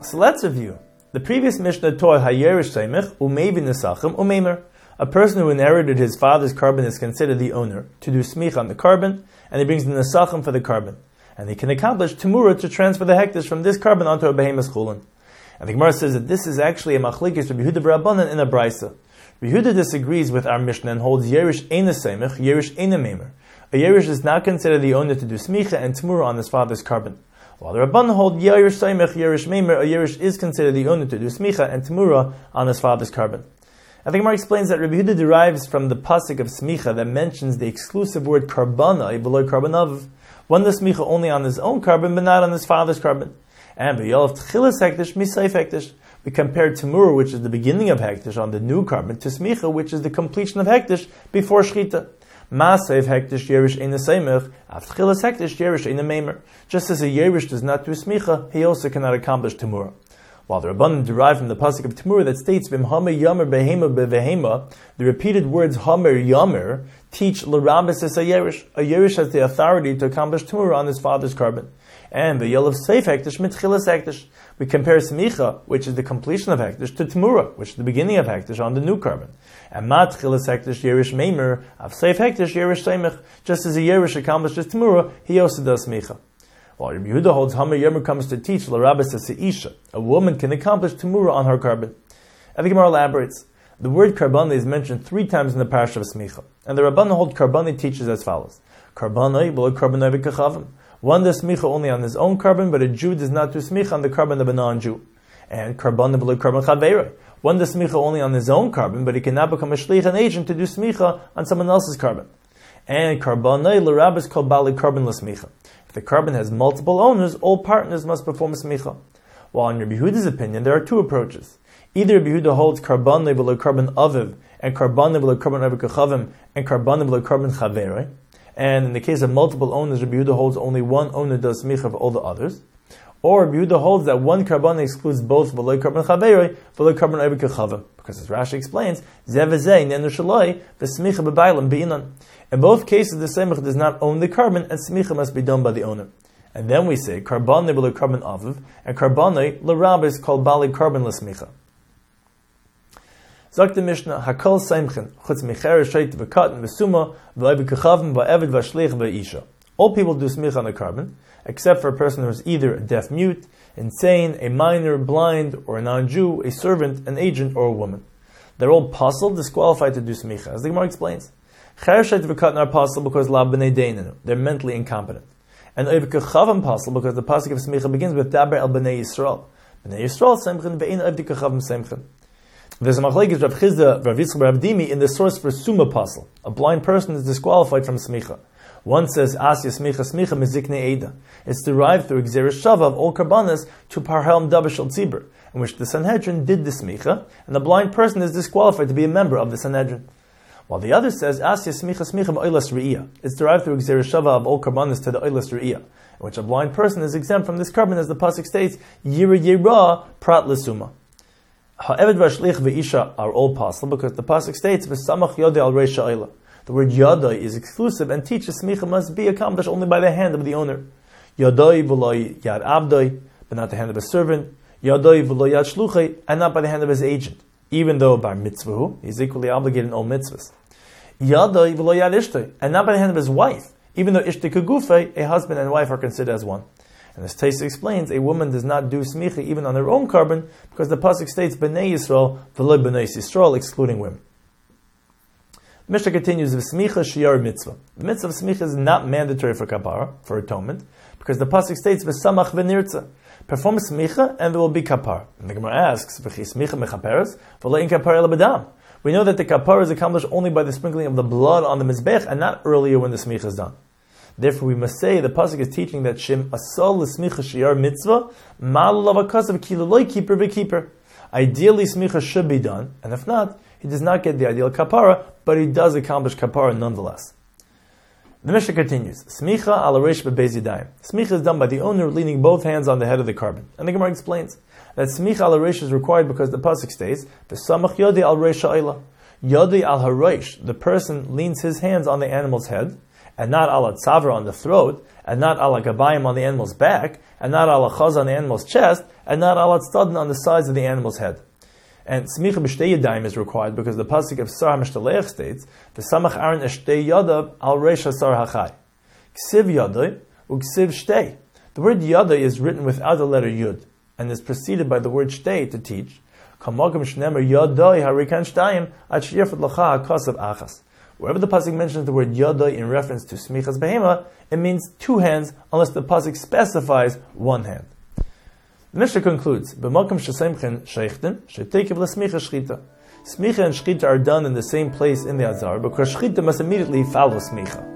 So let's review. The previous Mishnah taught Hayerish Seimich, Umeivi Nesachim, Umeimer. A person who inherited his father's carbon is considered the owner to do smich on the carbon, and he brings the Nesachim for the carbon. And he can accomplish Temura to transfer the hektish from this carbon onto a behemoth's chulin. And the Gemara says that this is actually a machlekes Rabbi Yehuda b'Rabbanan in a brisa. Rabbi Yehuda disagrees with our Mishnah and holds Yerish Eina Seimich, Yerish Eina Meimer. A Yerish is not considered the owner to do smicha and Temura on his father's carbon. While the Rabbanan hold Yerish Seimich, Yerish Meimer, a Yerish is considered the owner to do smicha and Temura on his father's carbon. I think Gemara explains that Rabbi Yehuda derives from the pasuk of smicha that mentions the exclusive word karbana, below karbanav. One does smicha only on his own carbon, but not on his father's carbon. And v'yolav tchilas hektish, misayif hektish. We compare Temura, which is the beginning of hektish, on the new carbon, to smicha, which is the completion of hektish before shchita. Masayif hektish yerish eina seimich, av tchilas hektish yerish eina meimer. Just as a yerish does not do smicha, he also cannot accomplish Temura. While the Rabbanan derive from the pasuk of Temura that states Vim Hamer Yamer Behema Bevehema, the repeated words Hamer Yamer teach L'Rabis as a Yerish. A Yerish has the authority to accomplish Temura on his father's carbon. And the Yelav Seif Hektish Mitchilas Hektish. We compare Smicha, which is the completion of Hektish, to Temura, which is the beginning of Hektish on the new carbon. And Matchilas Hektish Yerish Meimer, Av Seif Hektish Yerish Seimich. Just as a Yerish accomplishes Temura, he also does Smicha. While Rabbi Yehuda holds Hamer Yomer comes to teach L'Rabis as Isha, a woman can accomplish Temura on her carbon. And the Gemara elaborates. The word Karbani is mentioned 3 times in the parasha of Smicha, and the Rabbanan hold Karbani teaches as follows: Karbani below Karbani v'kachavim. One does Smicha only on his own carbon, but a Jew does not do Smicha on the carbon of a non-Jew. And Karbani below Karbani Chaveiroi. One does Smicha only on his own carbon, but he cannot become a shlich, an agent, to do Smicha on someone else's carbon. And Karbani L'Rabis called Bali Carbon L'Smicha. If the carbon has multiple owners, all partners must perform smicha. While in Rabbi Yehuda's opinion, there are 2 approaches. Either Rabbi Yehuda holds Karbani below Carbon Aviv, and Karbani below Carbon Aviv Kachavim, and Karbani below Carbon Chaveroi. And in the case of multiple owners, Rabbi Yehuda holds only one owner does smicha for all the others. Or Rabbi Yehuda holds that one Karbani excludes both below Carbon Chaveroi, below Carbon Aviv Kachavim. Because as Rashi explains, Zevezei Nenu Shaloi, the smicha b'bailam b'inan. In both cases, the semich does not own the carbon, and smicha must be done by the owner. And then we say Karbani below Carbon Aviv, and Karbani L'Rabis called Bali Carbon L'Smicha. Zok the Mishnah, Hakol Seimchen, Chutz Micher Sheit V'Katan V'Suma V'Levi Kachavim V'Evid V'Shlich V'Isha. All people do smicha on the carbon, except for a person who is either a deaf mute, insane, a minor, blind, or a non-Jew, a servant, an agent, or a woman. They're all pasul, disqualified to do smicha, as the Gemara explains. Chereshet v'katan are pasul because la b'nei deinenu, they're mentally incompetent. And oiv kachavim pasul because the pasuk of smicha begins with daber el b'nei Yisrael. B'nei Yisrael semchen ve'ein oiv kachavim semchen. There's a machlekes Rav Chizda, Rav Yitzchak, Rav Dimi in the source for suma pasul. A blind person is disqualified from smicha. One says asya smicha smicha miziknei eda. It's derived through exeris shava of all karbanas to parhelm dabish al tzibur, in which the Sanhedrin did the smicha, and the blind person is disqualified to be a member of the Sanhedrin. While the other says, Asya smicha smicha ma'oilas re'iyah. It's derived through exeris shava of all karbanas to the oilas re'iyah, in which a blind person is exempt from this carbon, as the pasuk states, Yira yira prat l'suma. Ha'eved v'ashlich v'isha are all possible, because the pasuk states, V'samach yodei al reisha oila. The word yodei is exclusive and teaches smicha must be accomplished only by the hand of the owner. Yodei v'lo yad avdoi, but not the hand of a servant. Yodei v'lo yad shluchei, and not by the hand of his agent. Even though bar mitzvahu, he's equally obligated in all mitzvahs. Yadai v'lo yad ishtoi, and not by the hand of his wife, even though ishtoi kegufei, a husband and wife are considered as one. And as Taisa explains, a woman does not do smicha even on her own carbon, because the pasuk states b'nei Yisrael v'lo b'nei Yisrael, excluding women. The Mishnah continues with smicha shiyar mitzvah. The mitzvah of smicha is not mandatory for kapara, for atonement, because the pasuk states v'samach v'nirtza. Perform smicha and there will be kapar. And the Gemara asks, "V'chi smicha mechaperes, v'lein kapar el bedam." We know that the kapar is accomplished only by the sprinkling of the blood on the mizbech and not earlier when the smicha is done. Therefore, we must say the pasuk is teaching that shim asal l'smicha shiyar mitzvah ma'alav akasav kiloloi keeper v'keeper. Ideally, smicha should be done, and if not, he does not get the ideal kapara, but he does accomplish kapara nonetheless. The Mishnah continues, Smicha ala reish bebeis yadayim. Smicha is done by the owner leaning both hands on the head of the carbon. And the Gemara explains that Smicha ala reish is required because the pasuk states, V'samach yodei al reish ha'ila. Yodei al hareish, the person leans his hands on the animal's head, and not ala tzavra on the throat, and not ala gabayim on the animal's back, and not ala chaz on the animal's chest, and not ala tzadin on the sides of the animal's head. And smicha b'shtei yadayim is required because the pasuk of Sar HaMishtalech states, "V'samach Aaron eshtei yadav al reish hasar hachai." Ksiv yadai uksiv shtei. The word yadai is written without the letter yud, and is preceded by the word shtei to teach. Kamagam shnemer yadai harikan shtayim at shirfat lacha hakasav achas. Wherever the pasuk mentions the word yadai in reference to smichas behema, it means two hands, unless the pasuk specifies one hand. The Mishnah concludes, "B'makam shesemchen sheichten shetekiv l'smicha shchita." Smicha and shchita are done in the same place in the azar because shchita must immediately follow smicha.